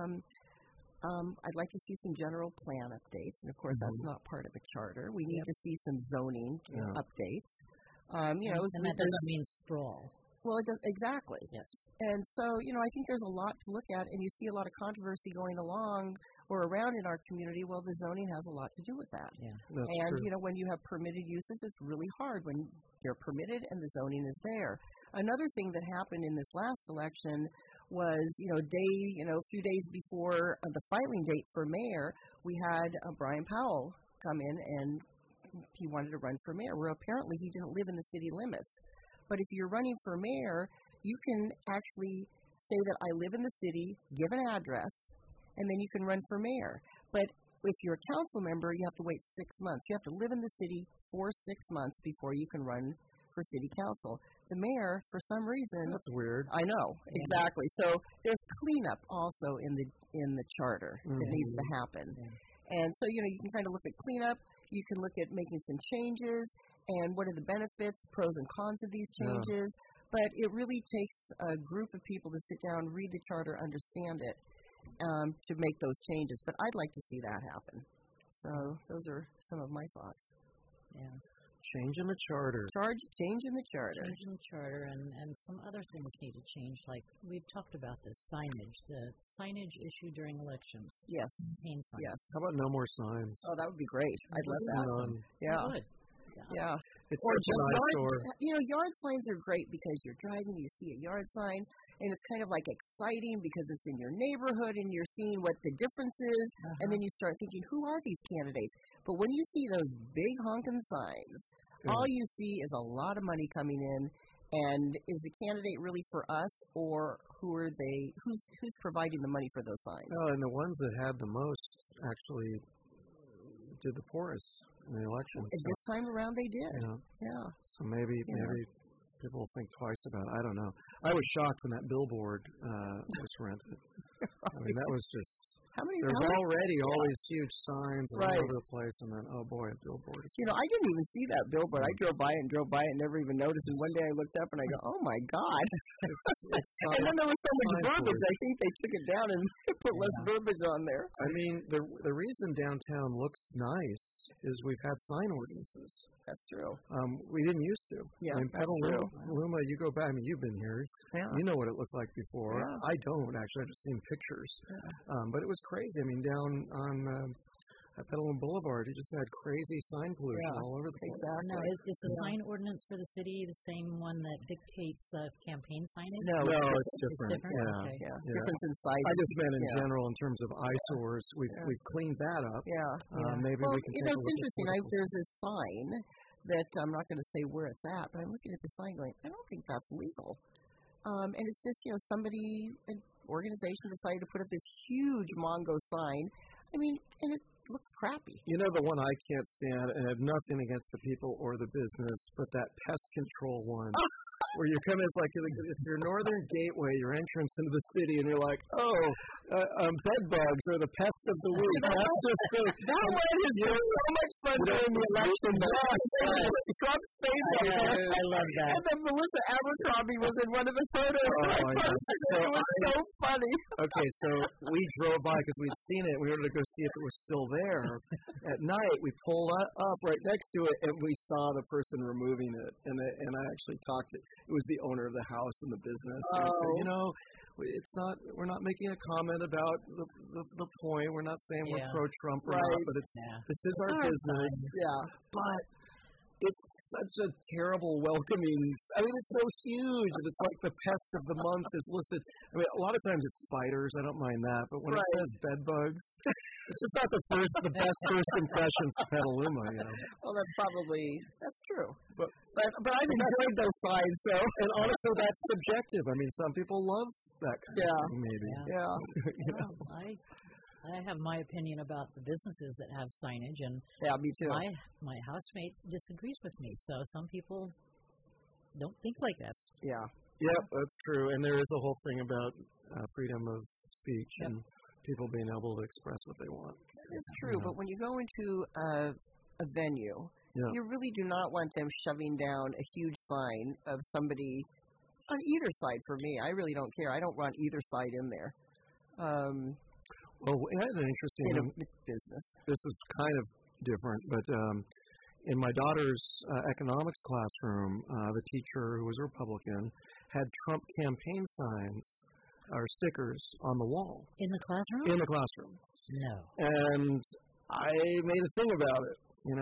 I'd like to see some general plan updates, and of course, that's not part of a charter. We need to see some zoning updates. You know, and that doesn't mean sprawl. Well, it does, exactly. Yes. And so, you know, I think there's a lot to look at, and you see a lot of controversy going along or around in our community. Well, the zoning has a lot to do with that. Yeah. That's and, true. you know, when you have permitted uses, it's really hard when they're permitted and the zoning is there. Another thing that happened in this last election was, you know, a few days before the filing date for mayor, we had Brian Powell come in and he wanted to run for mayor. Well, apparently he didn't live in the city limits. But if you're running for mayor, you can actually say that I live in the city, give an address, and then you can run for mayor. But if you're a council member, you have to wait 6 months. You have to live in the city for 6 months before you can run for city council. The mayor, for some reason, That's weird. I know, exactly. So there's cleanup also in the charter that needs to happen. And so, you know, you can kind of look at cleanup. You can look at making some changes and what are the benefits, pros and cons of these changes. But it really takes a group of people to sit down, read the charter, understand it, to make those changes. But I'd like to see that happen. So those are some of my thoughts. Yeah. Change in the charter. Change in the charter. Change in the charter, and some other things need to change. Like we've talked about this signage, the signage issue during elections. Yes. Campaign signs. Yes. How about no more signs? Oh, that would be great. I'd love that. Yeah. I would. Yeah. It's Or such just an eyesore. you know, yard signs are great because you're driving, you see a yard sign, and it's kind of like exciting because it's in your neighborhood and you're seeing what the difference is, and then you start thinking, who are these candidates? But when you see those big honking signs, all you see is a lot of money coming in, and is the candidate really for us, or who are they? Who's providing the money for those signs? Oh, and the ones that had the most actually did the poorest. in the election. This time around, they did. Yeah. So maybe people will think twice about it. I don't know. I was shocked when that billboard was rented. I mean, that was just. There's already all these huge signs all over the place, and then, oh boy, a billboard is. I didn't even see that billboard. I drove by it and never even noticed. And one day I looked up and I go, oh my God. It's and then there was so much verbiage. I think they took it down and put less verbiage on there. I mean, the reason downtown looks nice is we've had sign ordinances. That's true. We didn't used to. Yeah, I mean, Petaluma, you go back. I mean, you've been here. Yeah. You know what it looked like before. Yeah. I don't, actually. I've just seen pictures. Yeah. But it was crazy. I mean, down on Petaluma Boulevard, you just had crazy sign pollution all over the place. Exactly. Now, is the sign ordinance for the city the same one that dictates campaign signage? No, it's different. Okay. Yeah. Difference in size. I just meant in general in terms of eyesores. We've cleaned that up. Yeah. Maybe we can take a look. It's interesting. There's this sign that I'm not going to say where it's at, but I'm looking at the sign going, I don't think that's legal. And it's just, an organization decided to put up this huge Mongo sign. I mean, and it looks crappy. You know, the one I can't stand, and I have nothing against the people or the business, but that pest control one, where you come in, it's your northern gateway, your entrance into the city, and you're like, bed bugs are the pest of the week. That's just good. That one is so much fun during the election. Trump's face on it. I love that. And then Melissa Abercrombie was in one of the photos. It was so funny. Okay, so we drove by because we'd seen it. We wanted to go see if it was still there. At night, we pulled up right next to it, and we saw the person removing it. And I actually talked to it was the owner of the house and the business. And we said, it's not. We're not making a comment about the point. We're not saying we're pro-Trump or not, but this is our business. Yeah, but it's such a terrible welcoming. I mean, it's so huge, and it's like the pest of the month is listed. I mean, a lot of times it's spiders. I don't mind that, but when it says bed bugs, it's just not the best first impression for Petaluma. Well, that's true. But I've enjoyed those signs. So, and honestly, that's subjective. I mean, some people love that kind of thing, maybe. Yeah. Well, I have my opinion about the businesses that have signage, and me too. My housemate disagrees with me. So some people don't think like us. Yeah, that's true. And there is a whole thing about freedom of speech and people being able to express what they want. That is true. But when you go into a venue, you really do not want them shoving down a huge sign of somebody on either side. For me, I really don't care. I don't want either side in there. Well, we had an interesting business. This is kind of different, but in my daughter's economics classroom, the teacher, who was a Republican, had Trump campaign signs or stickers on the wall. In the classroom? In the classroom. No. And I made a thing about it,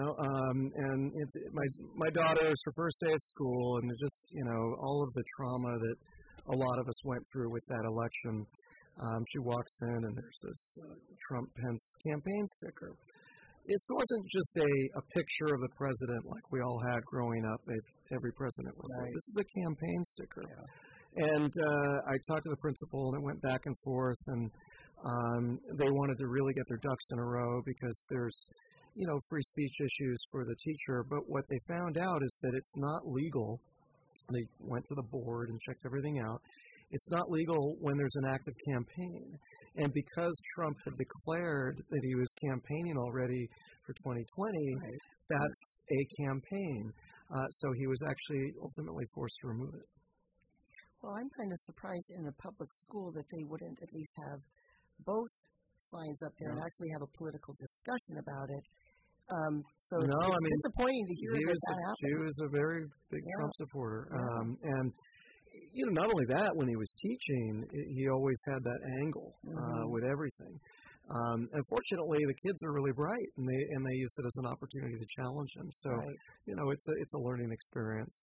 and my daughter, it's her first day at school, and just, all of the trauma that a lot of us went through with that election. She walks in, and there's this Trump-Pence campaign sticker. It wasn't just a picture of the president like we all had growing up. Every president was like, this is a campaign sticker. Yeah. And I talked to the principal, and it went back and forth, and they wanted to really get their ducks in a row because there's, free speech issues for the teacher. But what they found out is that it's not legal. They went to the board and checked everything out. It's not legal when there's an active campaign. And because Trump had declared that he was campaigning already for 2020, that's a campaign. So he was actually ultimately forced to remove it. Well, I'm kind of surprised in a public school that they wouldn't at least have both signs up there and actually have a political discussion about it. So it's disappointing to hear that happened. He was a very big Trump supporter. And not only that, when he was teaching, he always had that angle with everything. Unfortunately, the kids are really bright, and they use it as an opportunity to challenge him. So, it's a learning experience.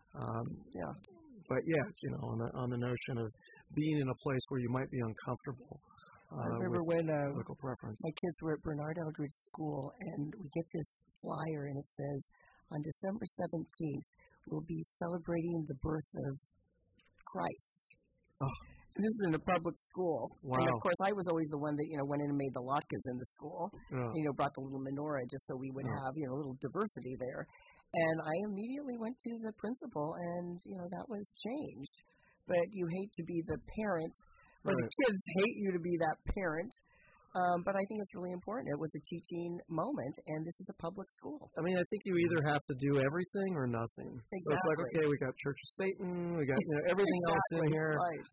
But on the notion of being in a place where you might be uncomfortable. I remember when political preference. My kids were at Bernard Eldridge School, and we get this flyer, and it says, on December 17th, we'll be celebrating the birth of Christ. This is in a public school. Wow. And, of course, I was always the one that, went in and made the latkes in the school. Oh. Brought the little menorah just so we would have, a little diversity there. And I immediately went to the principal, and, that was changed. But you hate to be the parent, or the kids hate you to be that parent. But I think it's really important. It was a teaching moment, and this is a public school. I mean, I think you either have to do everything or nothing. Exactly. So it's like, okay, we got Church of Satan, we got everything else in here, right.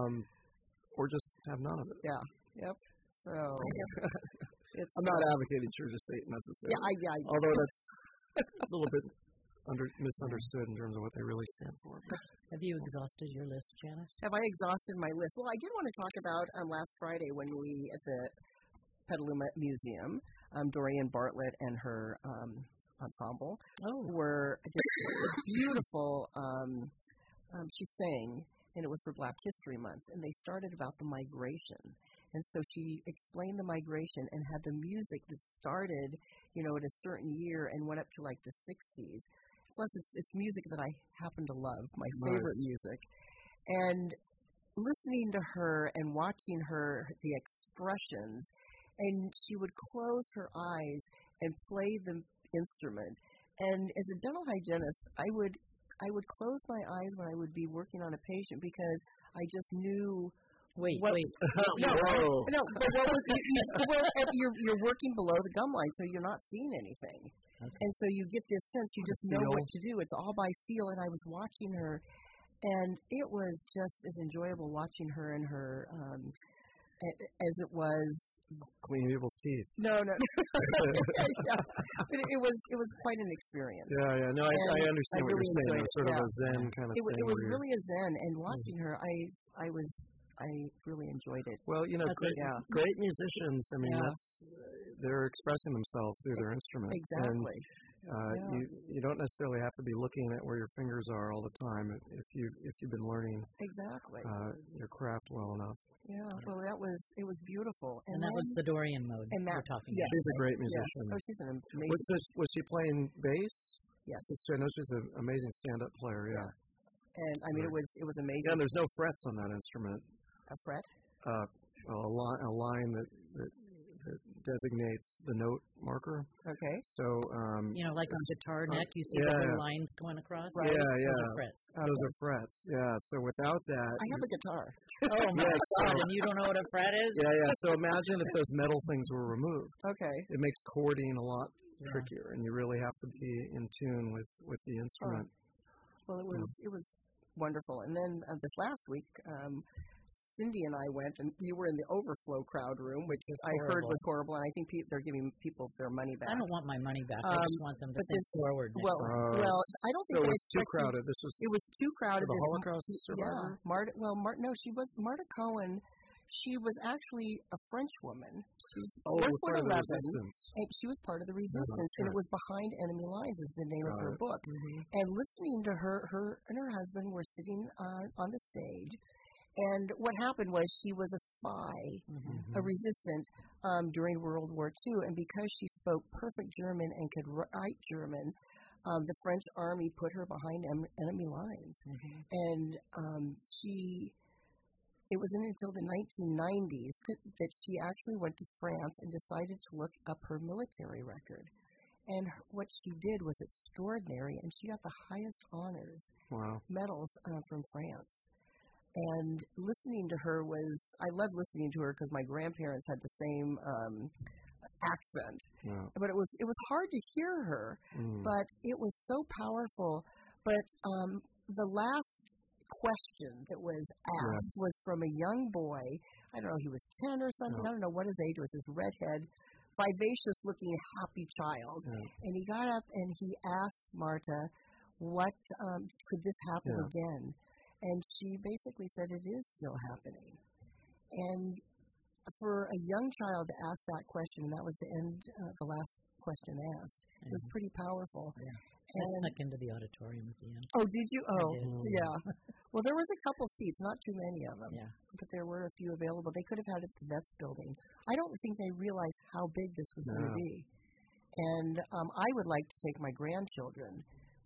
Or just have none of it. Yeah. Yep. So I'm not advocating Church of Satan necessarily. Yeah. Although that's a little bit misunderstood in terms of what they really stand for. Have you exhausted your list, Janice? Have I exhausted my list? Well, I did want to talk about last Friday when we, at the Petaluma Museum, Dorian Bartlett and her ensemble were beautiful. She sang, and it was for Black History Month, and they started about the migration. And so she explained the migration and had the music that started, at a certain year and went up to like the 60s. Plus, it's music that I happen to love, my favorite music. And listening to her and watching her, the expressions, and she would close her eyes and play the instrument. And as a dental hygienist, I would close my eyes when I would be working on a patient because I just knew. Wait. No, but you're working below the gum line, so you're not seeing anything. Okay. And so you get this sense, you just know what to do. It's all by feel, and I was watching her, and it was just as enjoyable watching her and her as it was cleaning people's teeth. No. Yeah. But it was quite an experience. Yeah. No, I understand what you're saying. It was sort of a zen kind of thing. It was really a zen, and watching her, I really enjoyed it. Well, great musicians, I mean, they're expressing themselves through their instrument. Exactly. And you don't necessarily have to be looking at where your fingers are all the time if you've been learning your craft well enough. Yeah, well, it was beautiful. And that was the Dorian mode we're talking about. She's a great musician. Yes. Oh, she's an amazing. Was she playing bass? Yes. I know she's an amazing stand-up player, yeah. And, I mean, it was amazing. Yeah, and there's no frets on that instrument. A fret? A line that designates the note marker. Okay. So, like on guitar neck, you see the little lines going across. Right. Yeah. Those are frets. Those are frets. Yeah. So without that, I have a guitar. Oh my God! And you don't know what a fret is? Yeah. So imagine if those metal things were removed. Okay. It makes chording a lot trickier, and you really have to be in tune with the instrument. Well, it was wonderful. And then this last week, Cindy and I went, and you were in the overflow crowd room, which I heard was horrible, and I think they're giving people their money back. I don't want my money back. I just want them to think forward. Well, I don't think it was too crowded. It was too crowded. The Holocaust survivor? Yeah. Marta Cohen. She was actually a French woman. She's 4'11", and she was part of the resistance, and it was Behind Enemy Lines is the name of her book. Mm-hmm. And listening to her and her husband were sitting on the stage, and what happened was she was a spy, a resistant during World War II, and because she spoke perfect German and could write German, the French army put her behind enemy lines, and it wasn't until the 1990s that she actually went to France and decided to look up her military record. And what she did was extraordinary, and she got the highest honors, medals from France. And listening to her I loved listening to her because my grandparents had the same accent. Yeah. But it was hard to hear her, but it was so powerful. But the last question that was asked was from a young boy. I don't know, he was 10 or something. I don't know what his age was, this redhead, vivacious looking, happy child. And he got up and he asked Marta, what could this happen again? And she basically said it is still happening. And for a young child to ask that question, and that was the end, the last question asked, it was pretty powerful. Yeah. I snuck into the auditorium at the end. Oh, did you? Oh, yeah. Well, there was a couple seats, not too many of them. Yeah. But there were a few available. They could have had it at the Vets building. I don't think they realized how big this was going to be. And I would like to take my grandchildren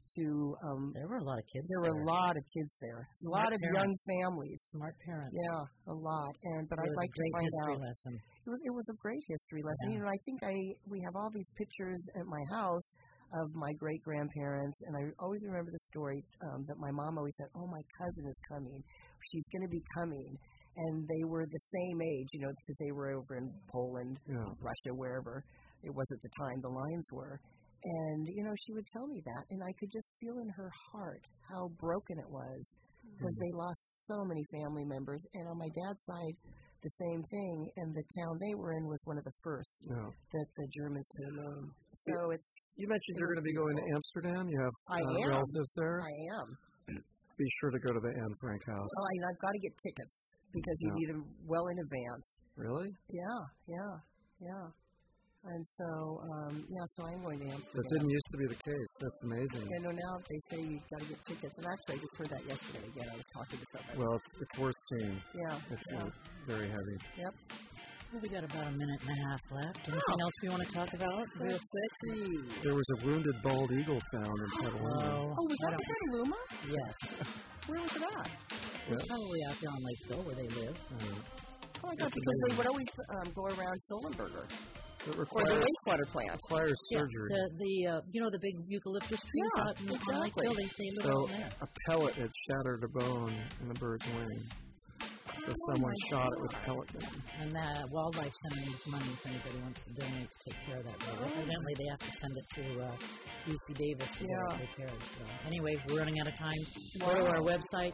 to. There were a lot of kids. There were a lot of kids there. A lot of young families. Smart parents. Yeah, a lot. But I'd like to find out. Lesson. It was a great history lesson. Yeah. I think we have all these pictures at my house of my great grandparents, and I always remember the story that my mom always said, "Oh, my cousin is coming. She's going to be coming." And they were the same age, because they were over in Poland, Russia, wherever it was at the time the lines were. And, she would tell me that, and I could just feel in her heart how broken it was, because they lost so many family members. And on my dad's side, the same thing, and the town they were in was one of the first that the Germans came in. So You mentioned you're going to be going to Amsterdam. You have relatives there? I am. Be sure to go to the Anne Frank house. Oh, I've got to get tickets, because you need them well in advance. Really? Yeah. And so, so I'm going to Amsterdam. That didn't used to be the case. That's amazing. Now they say you've got to get tickets. And actually, I just heard that yesterday again. I was talking to somebody. Well, it's worth seeing. Yeah. It's very heavy. Yep. Well, we got about a minute and a half left. Anything else we want to talk about? Real sexy. There was a wounded bald eagle found in Petaluma. Oh, was that in Petaluma? Yes. Where was it at? Probably out there on Lakeville where they live. Oh, I thought because they would always go around Sullenberger. It or the wastewater plant. Requires surgery. The big eucalyptus trees out in Lakeville. They live out there. A pellet had shattered a bone in the bird's wing. So someone shot it with pellet gun. And the Wildlife Center needs money if anybody wants to donate to take care of that bird. Evidently, they have to send it to UC Davis to take care of it. So anyway, we're running out of time. Go to our website,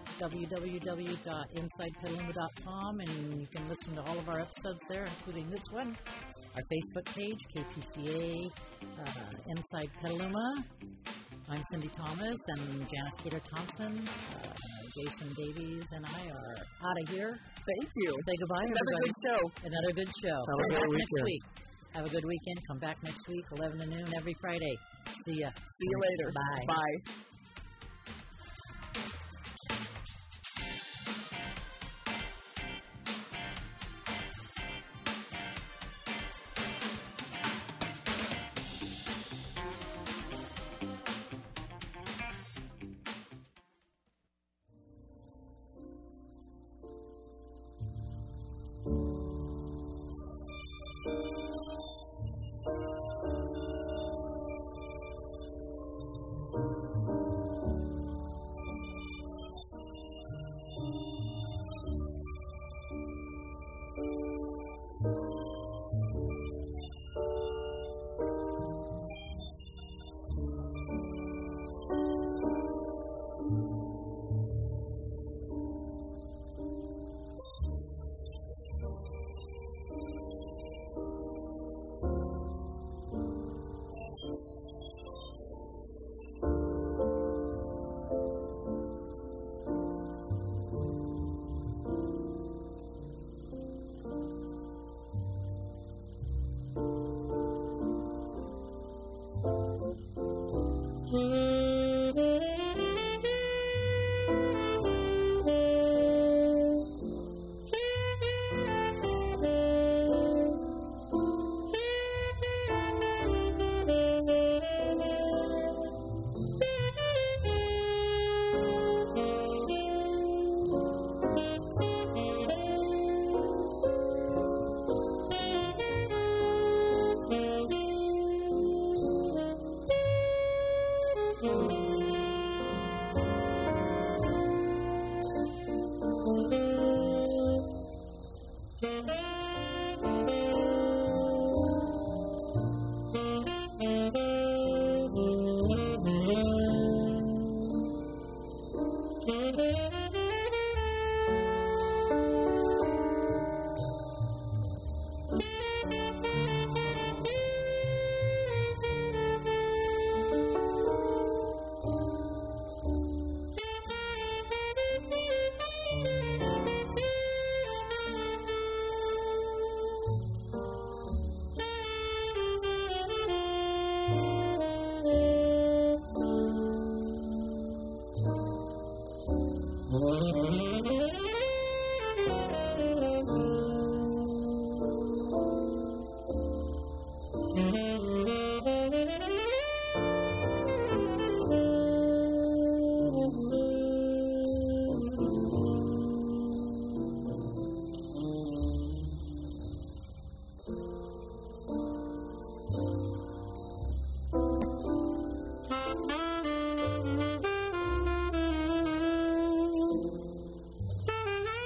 www.insidepetaluma.com, and you can listen to all of our episodes there, including this one. Our Facebook page, KPCA Inside Petaluma. I'm Cindy Thomas, and Janice Peter Thompson, Jason Davies, and I are out of here. Thank you. Say goodbye, Another everybody. good show. Another good show. Have a great weekend. Next week. Have a good weekend. Come back next week, 11 to noon every Friday. See ya. See you later. Bye. Bye.